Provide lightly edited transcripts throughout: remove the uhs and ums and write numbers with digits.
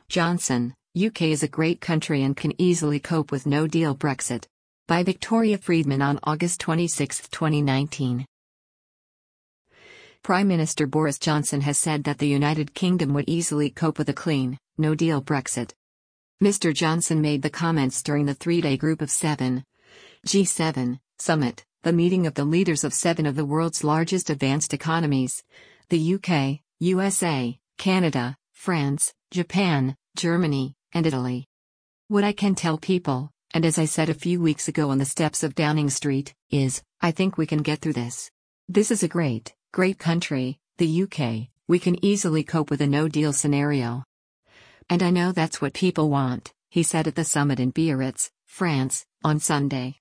Johnson, UK is a great country and can easily cope with no-deal Brexit. By Victoria Friedman on August 26, 2019. Prime Minister Boris Johnson has said that the United Kingdom would easily cope with a clean, no-deal Brexit. Mr. Johnson made the comments during the three-day Group of Seven G7 summit, the meeting of the leaders of 7 of the world's largest advanced economies: the UK, USA, Canada, France, Japan, Germany, and Italy. What I can tell people, and as I said a few weeks ago on the steps of Downing Street, is, I think we can get through this. This is a great country, the UK, we can easily cope with a no-deal scenario. And I know that's what people want, he said at the summit in Biarritz, France, on Sunday.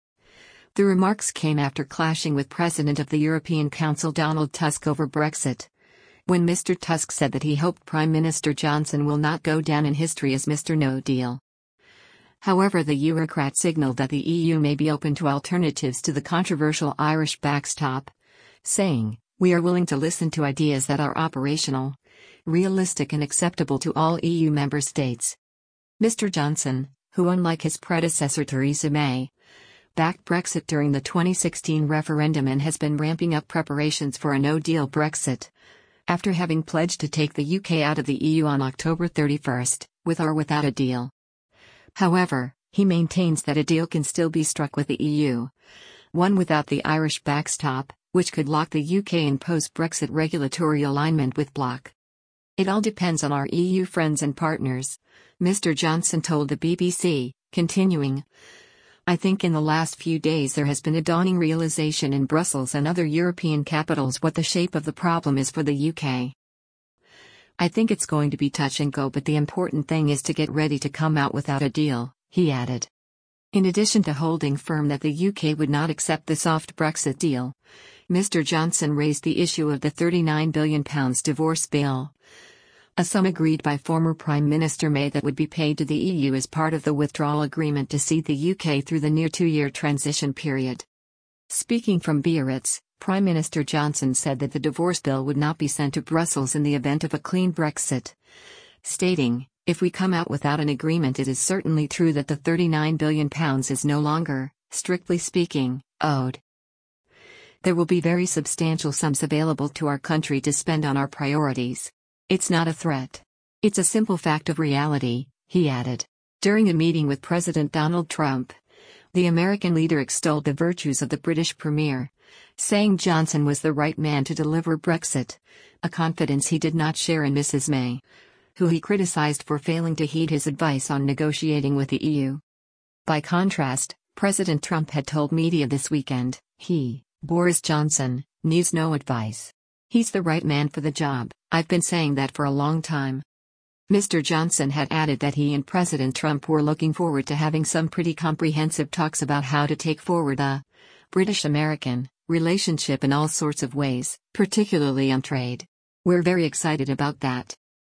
The remarks came after clashing with President of the European Council Donald Tusk over Brexit. When Mr. Tusk said that he hoped Prime Minister Johnson will not go down in history as Mr. No Deal. However, the Eurocrat signaled that the EU may be open to alternatives to the controversial Irish backstop, saying, "We are willing to listen to ideas that are operational, realistic and acceptable to all EU member states." Mr. Johnson, who unlike his predecessor Theresa May, backed Brexit during the 2016 referendum and has been ramping up preparations for a no-deal Brexit, after having pledged to take the UK out of the EU on October 31, with or without a deal. However, he maintains that a deal can still be struck with the EU, one without the Irish backstop, which could lock the UK in post-Brexit regulatory alignment with bloc. "It all depends on our EU friends and partners," Mr. Johnson told the BBC, continuing, "I think in the last few days there has been a dawning realization in Brussels and other European capitals what the shape of the problem is for the UK. I think it's going to be touch and go, but the important thing is to get ready to come out without a deal," he added. In addition to holding firm that the UK would not accept the soft Brexit deal, Mr. Johnson raised the issue of the £39 billion divorce bill, a sum agreed by former Prime Minister May that would be paid to the EU as part of the withdrawal agreement to see the UK through the near 2-year transition period. Speaking from Biarritz, Prime Minister Johnson said that the divorce bill would not be sent to Brussels in the event of a clean Brexit, stating, "If we come out without an agreement, it is certainly true that the £39 billion is no longer, strictly speaking, owed. There will be very substantial sums available to our country to spend on our priorities. It's not a threat. It's a simple fact of reality," he added. During a meeting with President Donald Trump, the American leader extolled the virtues of the British Premier, saying Johnson was the right man to deliver Brexit, a confidence he did not share in Mrs. May, who he criticized for failing to heed his advice on negotiating with the EU. By contrast, President Trump had told media this weekend, Boris Johnson, needs no advice. He's the right man for the job. I've been saying that for a long time. Mr. Johnson had added that he and President Trump were looking forward to having some pretty comprehensive talks about how to take forward a British-American relationship in all sorts of ways, particularly on trade. "We're very excited about that,"